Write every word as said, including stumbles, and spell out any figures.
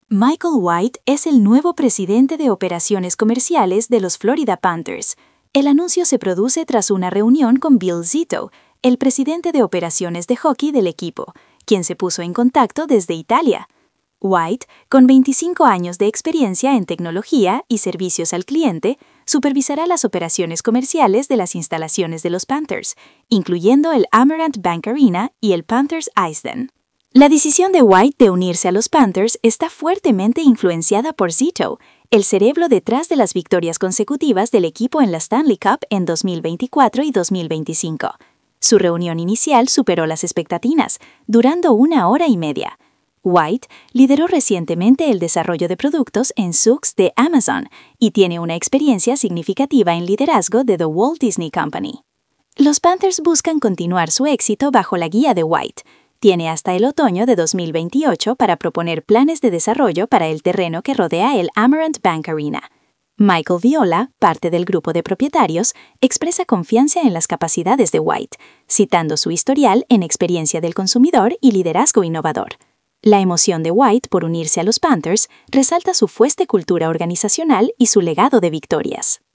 Michael White es el nuevo presidente de operaciones comerciales de los Florida Panthers. El anuncio se produce tras una reunión con Bill Zito, el presidente de operaciones de hockey del equipo, quien se puso en contacto desde Italia. White, con veinticinco años de experiencia en tecnología y servicios al cliente, supervisará las operaciones comerciales de las instalaciones de los Panthers, incluyendo el Amerant Bank Arena y el Panthers Ice Den. La decisión de White de unirse a los Panthers está fuertemente influenciada por Zito, el cerebro detrás de las victorias consecutivas del equipo en la Stanley Cup en dos mil veinticuatro y dos mil veinticinco. Su reunión inicial superó las expectativas, durando una hora y media. White lideró recientemente el desarrollo de productos en Souks de Amazon y tiene una experiencia significativa en liderazgo de The Walt Disney Company. Los Panthers buscan continuar su éxito bajo la guía de White. Tiene hasta el otoño de dos mil veintiocho para proponer planes de desarrollo para el terreno que rodea el Amerant Bank Arena. Michael Viola, parte del grupo de propietarios, expresa confianza en las capacidades de White, citando su historial en experiencia del consumidor y liderazgo innovador. La emoción de White por unirse a los Panthers resalta su fuerte cultura organizacional y su legado de victorias.